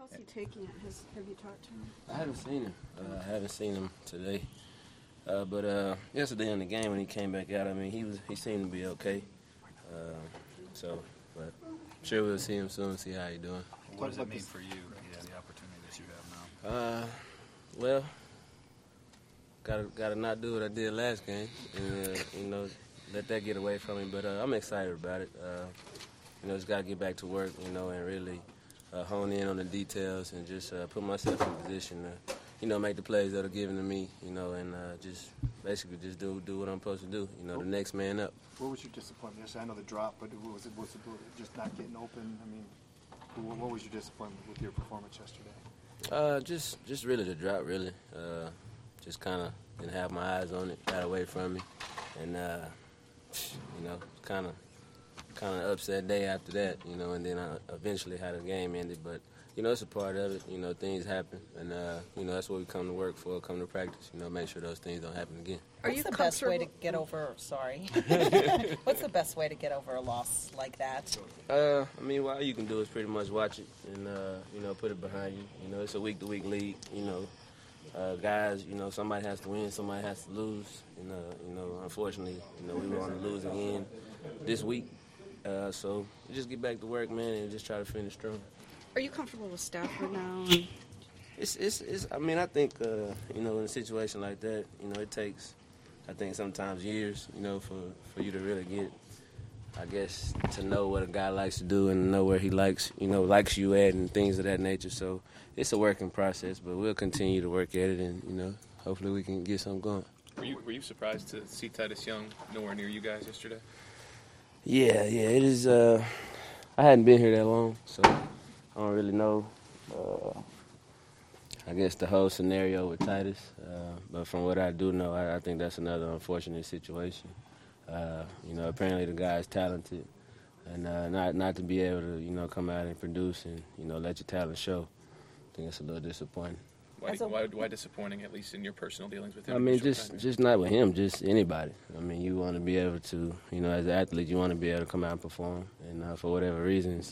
How's he taking it? Have you talked to him? I haven't seen him. I haven't seen him today. But yesterday in the game when he came back out, I mean, he seemed to be okay. But I'm sure we'll see him soon, see how he's doing. What does it mean for you, the opportunity that you have now? Well, gotta not do what I did last game, and let that get away from me. But I'm excited about it. Just gotta get back to work, and really hone in on the details and just put myself in position to, make the plays that are given to me, and just basically just do what I'm supposed to do. The next man up. What was your disappointment yesterday? I know the drop, but was it just not getting open? I mean, what was your disappointment with your performance yesterday? Just really the drop, really. Just kind of didn't have my eyes on it, got away from me, and kind of upset day after that, and then I eventually had a game ended, but it's a part of it. Things happen, and that's what we come to work for, come to practice. Make sure those things don't happen again. What's the best way to get over? Sorry. What's the best way to get over a loss like that? All you can do is pretty much watch it and put it behind you. It's a week-to-week league. Guys, somebody has to win, somebody has to lose. Unfortunately, we were on the losing end this week. So just get back to work, man, and just try to finish strong. Are you comfortable with Stafford now? It's. I think in a situation like that, it takes, I think sometimes years, for you to really get, I guess, to know what a guy likes to do and know where he likes you at and things of that nature. So it's a working process, but we'll continue to work at it, and hopefully we can get something going. Were you surprised to see Titus Young nowhere near you guys yesterday? Yeah, it is. I hadn't been here that long, so I don't really know. I guess the whole scenario with Titus, but from what I do know, I think that's another unfortunate situation. Apparently the guy's talented, and not to be able to come out and produce and let your talent show. I think it's a little disappointing. Why disappointing, at least in your personal dealings with him? Just not with him, just anybody. You want to be able to, as an athlete, you want to be able to come out and perform. And for whatever reasons,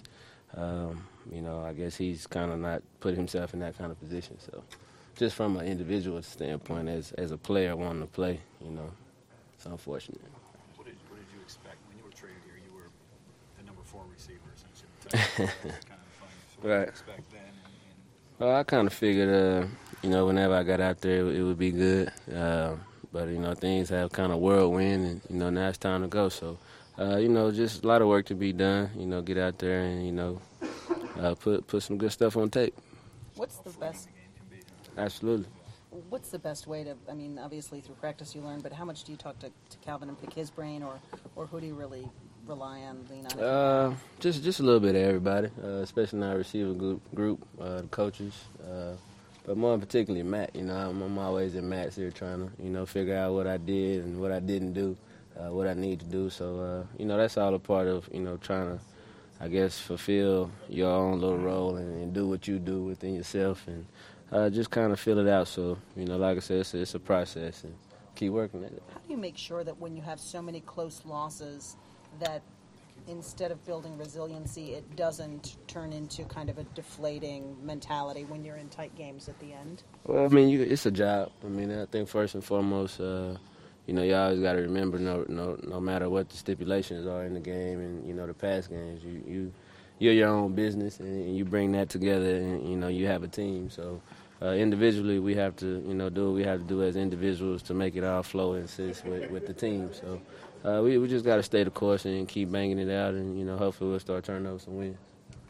I guess he's kind of not put himself in that kind of position. So just from an individual standpoint, as a player wanting to play, it's unfortunate. What did you expect when you were traded here? You were the number 4 receiver, essentially. Kind of funny. So what did you expect then? Well, I kind of figured, whenever I got out there, it would be good. But things have kind of whirlwind, and, now it's time to go. So, just a lot of work to be done. Get out there and, put some good stuff on tape. What's the best? Absolutely. What's the best way to, obviously through practice you learn, but how much do you talk to Calvin and pick his brain, or who do you really rely on, lean on? Just a little bit of everybody, especially in our receiver group, the coaches, but more particularly Matt. I'm always in Matt's ear trying to, figure out what I did and what I didn't do, what I need to do. So, that's all a part of, trying to, I guess, fulfill your own little role and do what you do within yourself and just kind of fill it out. So, like I said, it's a process and keep working at it. How do you make sure that when you have so many close losses that instead of building resiliency, it doesn't turn into kind of a deflating mentality when you're in tight games at the end? Well, it's a job. I think first and foremost, you always got to remember, no matter what the stipulations are in the game and, the past games, you're your own business and you bring that together and, you have a team. So individually we have to, do what we have to do as individuals to make it all flow and assist with the team. So we just got to stay the course and keep banging it out, and hopefully we'll start turning over some wins.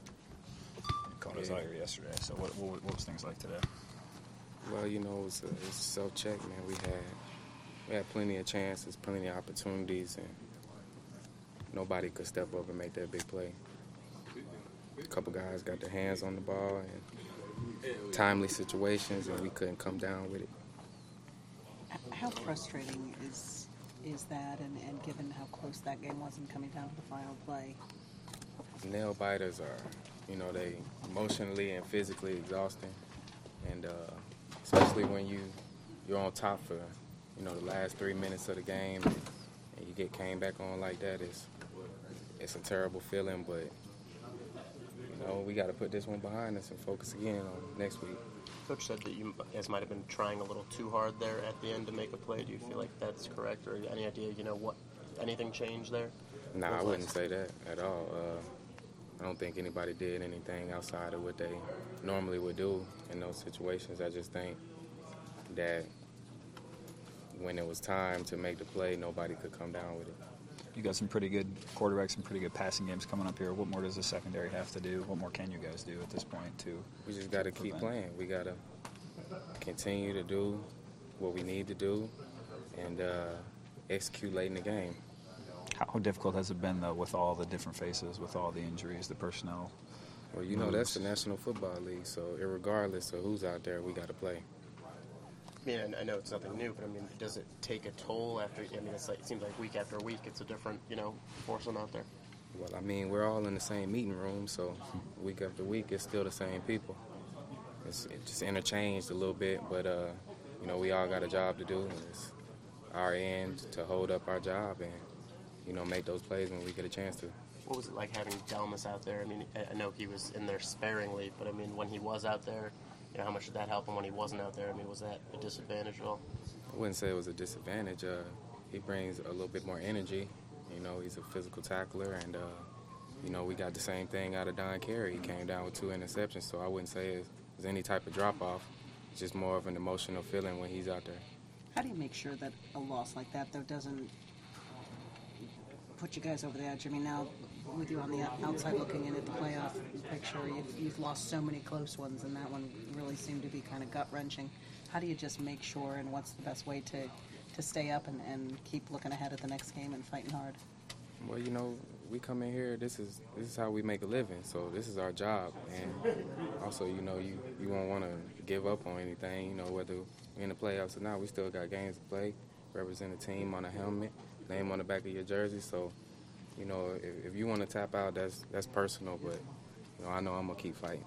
Caught us out here yesterday. So what was things like today? Well, it was a self-check, man. We had plenty of chances, plenty of opportunities, and nobody could step up and make that big play. A couple guys got their hands on the ball and timely situations, and we couldn't come down with it. How frustrating is that, and given how close that game was and coming down to the final play? Nail biters are, they emotionally and physically exhausting, and especially when you're on top for, the last 3 minutes of the game, and you came back on like that, it's a terrible feeling, but we got to put this one behind us and focus again on next week. Coach said that you guys might have been trying a little too hard there at the end to make a play. Do you feel like that's correct, or any idea, what anything changed there? No, I wouldn't say that at all. I don't think anybody did anything outside of what they normally would do in those situations. I just think that when it was time to make the play, nobody could come down with it. You got some pretty good quarterbacks, some pretty good passing games coming up here. What more does the secondary have to do? What more can you guys do at this point to? We just got to keep playing. We got to continue to do what we need to do and execute late in the game. How difficult has it been, though, with all the different faces, with all the injuries, the personnel? Well, that's the National Football League, so regardless of who's out there, we got to play. I mean, I know it's nothing new, but I mean, does it take a toll after? I mean, it seems like week after week, it's a different, foursome out there. Well, I mean, we're all in the same meeting room, so week after week, it's still the same people. It's just interchanged a little bit, but we all got a job to do. And it's our end to hold up our job and make those plays when we get a chance to. What was it like having Delmas out there? I mean, I know he was in there sparingly, but I mean, when he was out there, how much did that help him when he wasn't out there? I mean, was that a disadvantage at all? I wouldn't say it was a disadvantage. He brings a little bit more energy. He's a physical tackler, and, we got the same thing out of Don Carey. He came down with 2 interceptions, so I wouldn't say it was any type of drop-off. It's just more of an emotional feeling when he's out there. How do you make sure that a loss like that, though, doesn't put you guys over the edge? I mean, now with you on the outside looking in at the playoff picture, you've lost so many close ones, and that one really seemed to be kind of gut-wrenching. How do you just make sure, and what's the best way to stay up and keep looking ahead at the next game and fighting hard? Well, we come in here, this is how we make a living, so this is our job. And also, you won't want to give up on anything, whether we're in the playoffs or not. We still got games to play, represent a team on a helmet, name on the back of your jersey. So, if you want to tap out, that's personal, but I know I'm going to keep fighting.